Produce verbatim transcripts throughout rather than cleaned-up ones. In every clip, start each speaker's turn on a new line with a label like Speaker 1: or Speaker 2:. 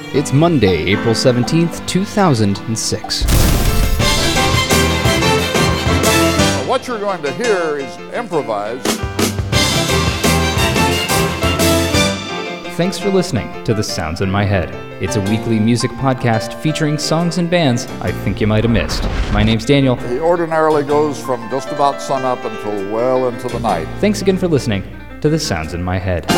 Speaker 1: It's Monday, April seventeenth, two thousand six.
Speaker 2: What you're going to hear is improvised.
Speaker 1: Thanks for listening to The Sounds in My Head. It's a weekly music podcast featuring songs and bands I think you might have missed. My name's Daniel.
Speaker 2: He ordinarily goes from just about sunup until well into the night.
Speaker 1: Thanks again for listening to The Sounds in My Head.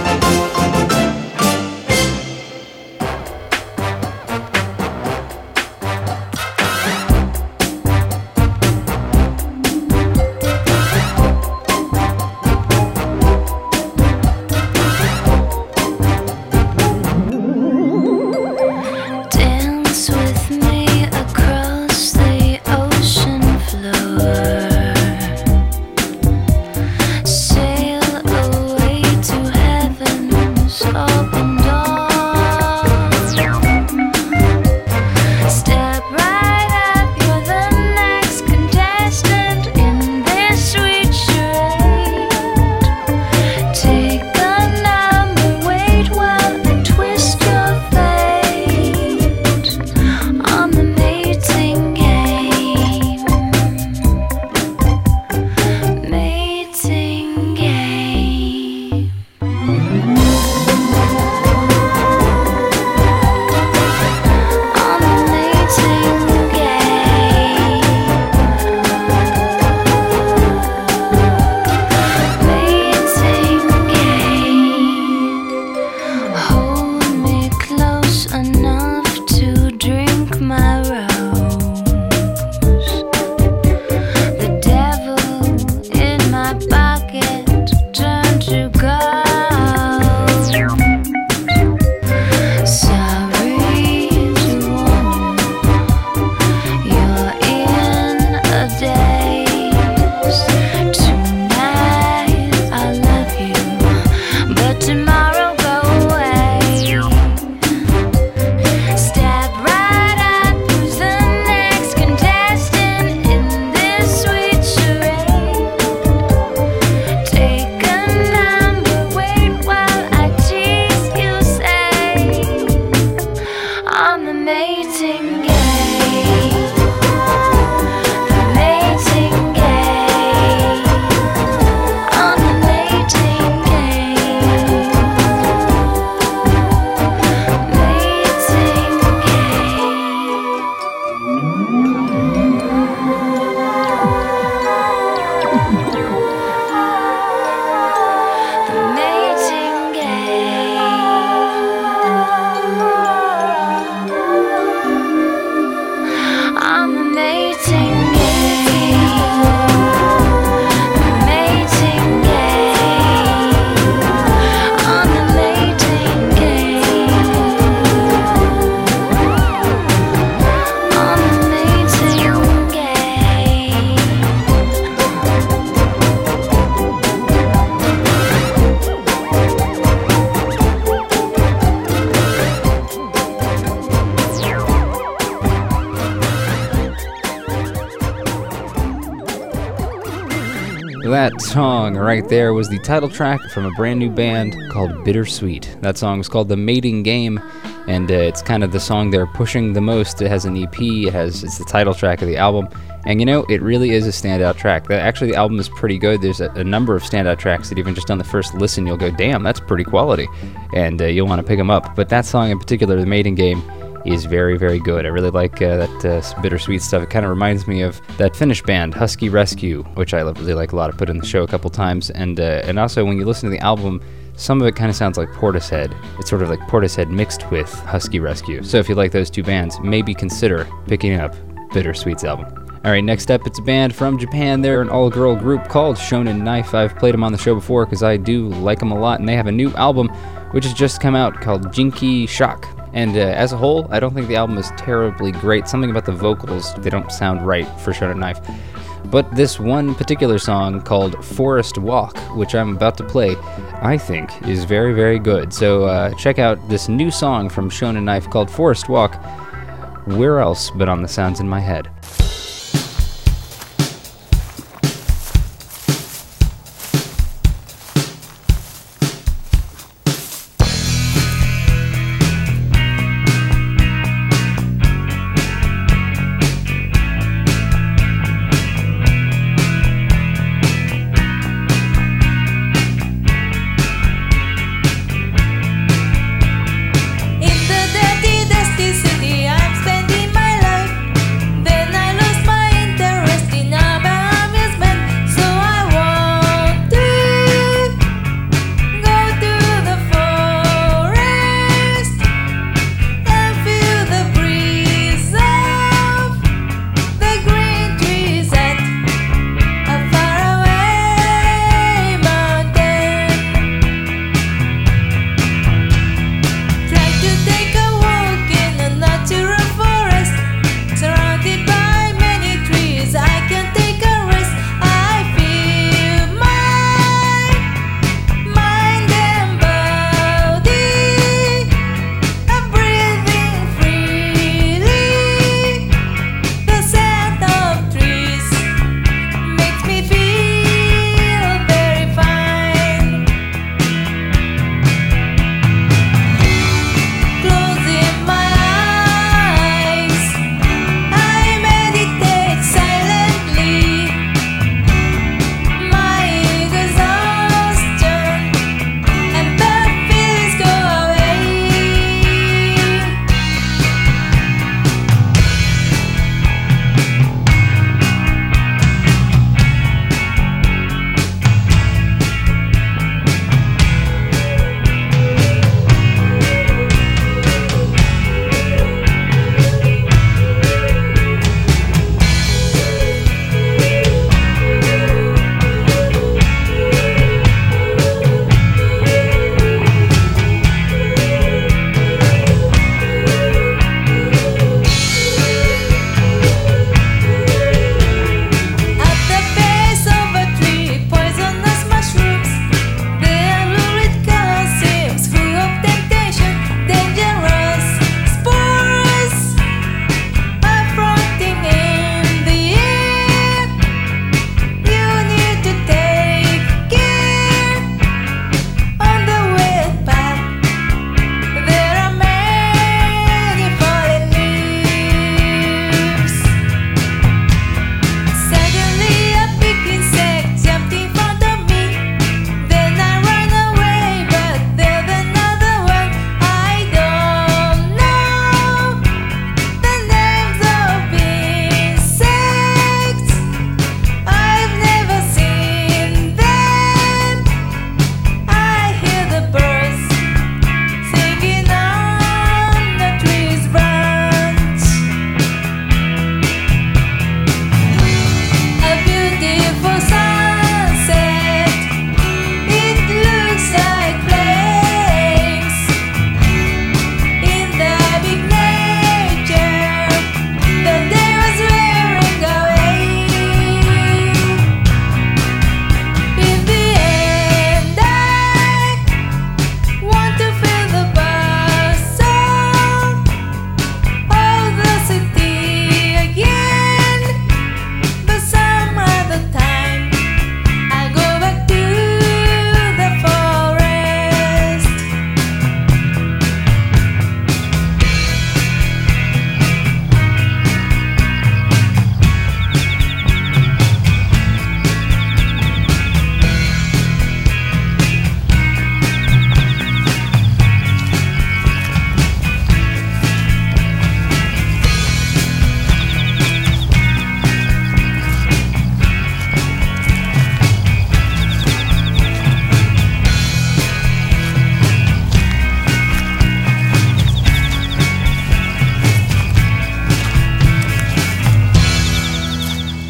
Speaker 1: That song right there was the title track from a brand new band called Bittersweet. That song is called The Mating Game, and uh, it's kind of the song they're pushing the most. It has an E P, it has it's the title track of the album, and you know, it really is a standout track. That Actually, the album is pretty good. There's a, a number of standout tracks that even just on the first listen, you'll go, damn, that's pretty quality, and uh, you'll want to pick them up. But that song in particular, The Mating Game, is very, very good. I really like uh, that uh, Bittersweet stuff. It kind of reminds me of that Finnish band, Husky Rescue, which I really like a lot. I put in the show a couple times. And uh, and also, when you listen to the album, some of it kind of sounds like Portishead. It's sort of like Portishead mixed with Husky Rescue. So if you like those two bands, maybe consider picking up Bittersweet's album. All right, next up, it's a band from Japan. They're an all-girl group called Shonen Knife. I've played them on the show before because I do like them a lot, and they have a new album which has just come out called Jinki Shock. And uh, as a whole, I don't think the album is terribly great. Something about the vocals, they don't sound right for Shonen Knife. But this one particular song called Forest Walk, which I'm about to play, I think is very, very good. So uh, check out this new song from Shonen Knife called Forest Walk. Where else but on The Sounds in My Head?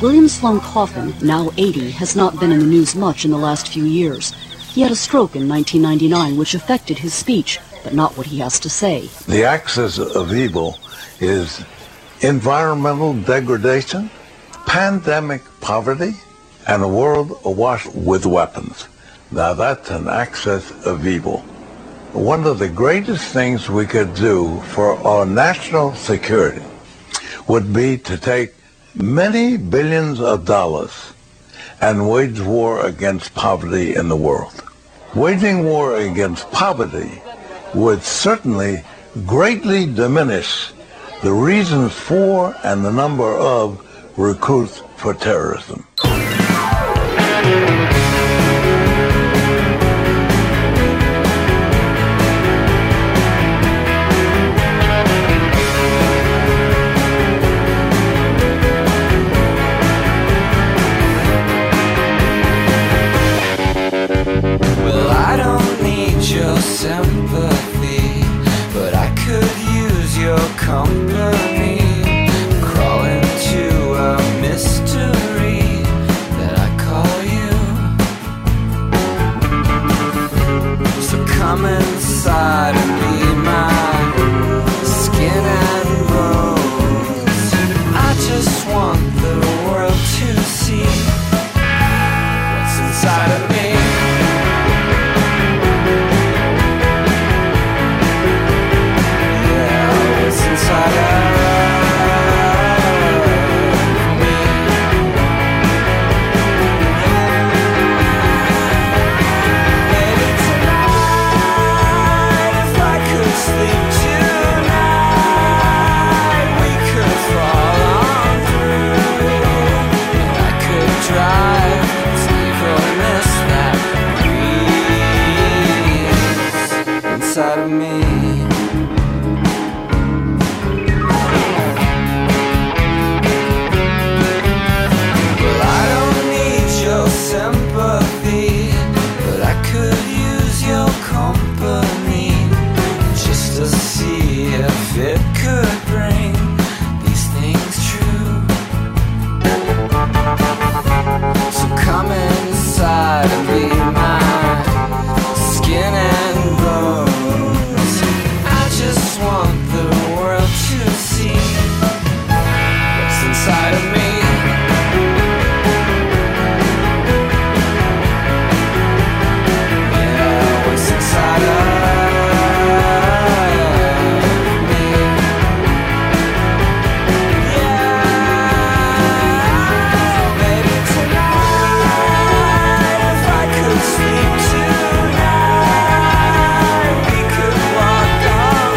Speaker 3: William Sloane Coffin, now eighty, has not been in the news much in the last few years. He had a stroke in nineteen ninety-nine which affected his speech, but not what he has to say.
Speaker 4: The axis of evil is environmental degradation, pandemic poverty, and a world awash with weapons. Now that's an axis of evil. One of the greatest things we could do for our national security would be to take many billions of dollars and wage war against poverty in the world. Waging war against poverty would certainly greatly diminish the reasons for and the number of recruits for terrorism.
Speaker 5: Well, I don't need your sympathy, but I could use your company. Crawl into a mystery that I call you. So come inside and be my skin and bones. I just want the world to see what's inside of me. Inside of me. Well, I don't need your sympathy, but I could use your company just to see if it could bring these things true. So come inside and be my skin and bone. Want the world to see what's inside of me. Yeah, what's inside of me. Yeah, maybe tonight, if I could sleep tonight, we could walk on.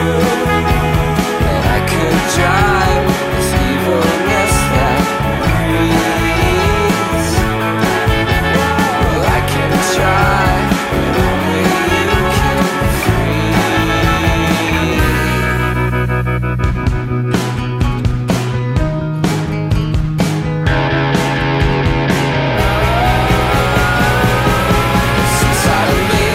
Speaker 5: Drive this evilness that breathes. Well, I can try, but only you can It's inside of me.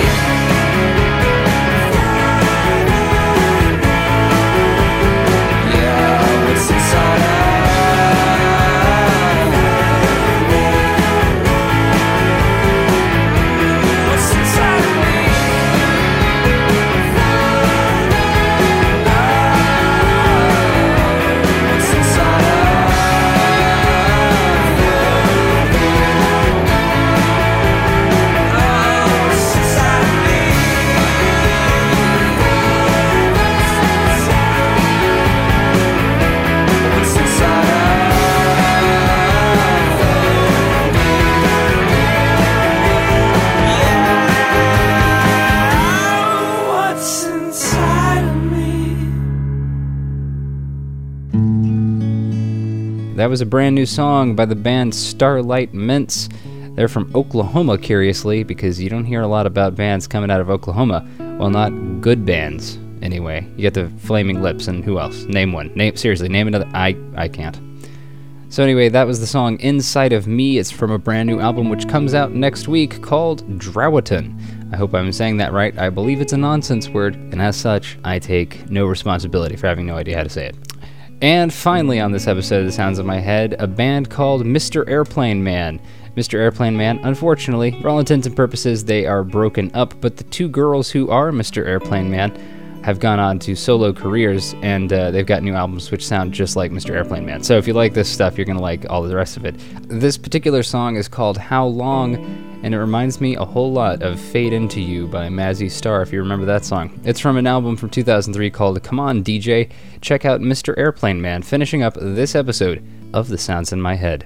Speaker 1: That was a brand new song by the band Starlight Mints. They're from Oklahoma, curiously, because you don't hear a lot about bands coming out of Oklahoma. Well, not good bands, anyway. You got the Flaming Lips, and who else? Name one. Name seriously, name another. I, I can't. So anyway, that was the song Inside of Me. It's from a brand new album which comes out next week called Drowatin. I hope I'm saying that right. I believe it's a nonsense word, and as such, I take no responsibility for having no idea how to say it. And finally on this episode of The Sounds of My Head, a band called Mister Airplane Man. Mister Airplane Man, unfortunately, for all intents and purposes, they are broken up, but the two girls who are Mister Airplane Man have gone on to solo careers, and uh, they've got new albums which sound just like Mister Airplane Man. So if you like this stuff, you're going to like all the rest of it. This particular song is called How Long, and it reminds me a whole lot of Fade Into You by Mazzy Star, if you remember that song. It's from an album from two thousand three called Come On D J. Check out Mister Airplane Man, finishing up this episode of The Sounds in My Head.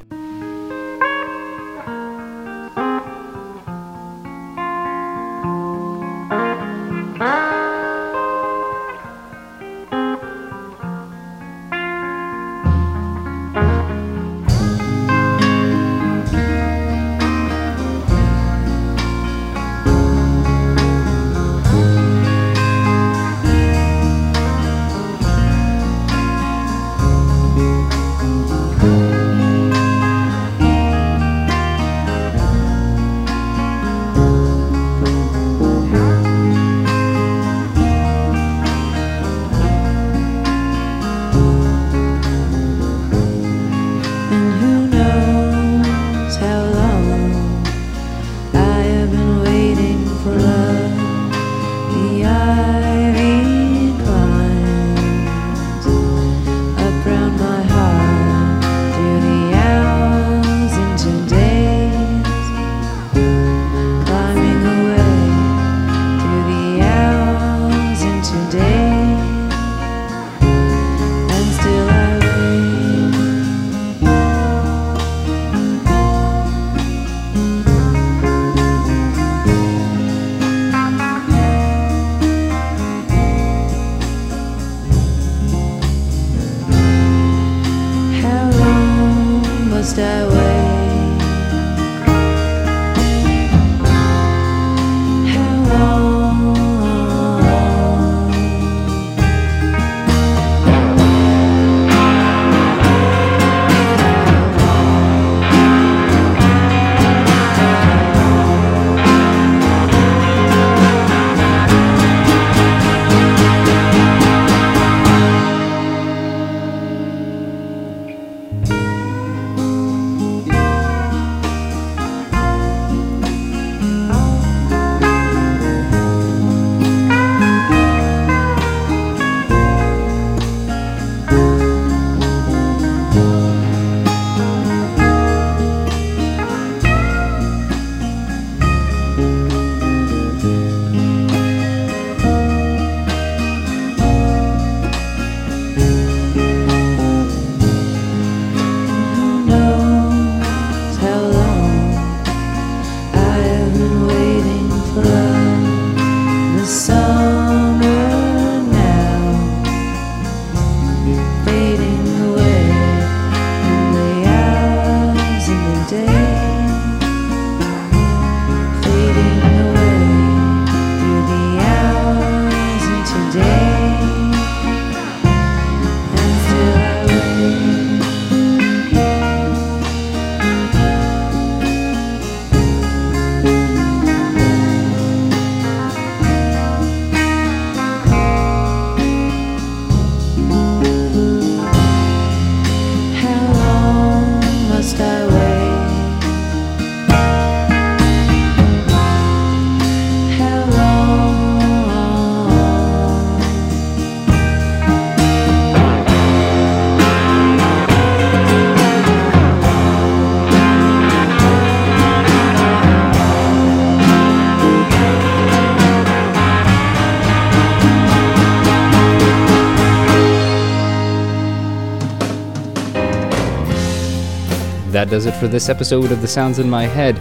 Speaker 1: That does it for this episode of The Sounds in My Head.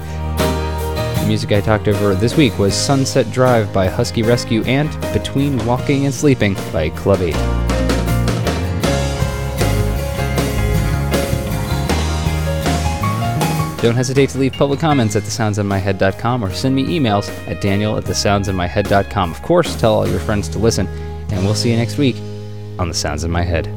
Speaker 1: The music I talked over this week was Sunset Drive by Husky Rescue and Between Walking and Sleeping by Club eight. Don't hesitate to leave public comments at the sounds in my head dot com or send me emails at daniel at the sounds in my head dot com. Of course, tell all your friends to listen, and we'll see you next week on The Sounds in My Head.